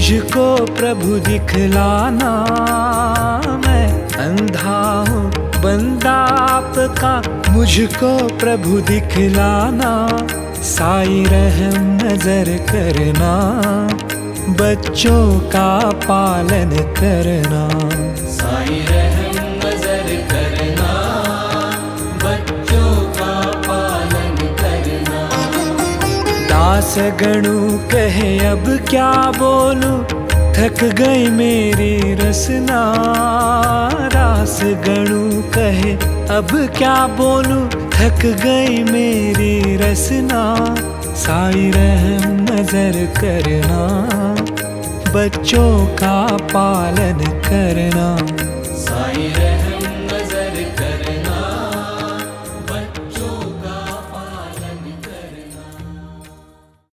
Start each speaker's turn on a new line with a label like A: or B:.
A: मुझको प्रभु दिखलाना, मैं अंधा हूँ बंदा आपका, मुझको प्रभु दिखलाना। साईं रहम नजर करना, बच्चों का पालन करना।
B: साईं रहम नजर करना, बच्चों का पालन करना।
A: दास गणु कहे अब क्या बोलूं, थक गई मेरी रसना। दास गणु कहे अब क्या बोलूं, थक गई मेरी रसना। साईं रहम नजर करना, बच्चों का पालन करना।
B: साईं रहम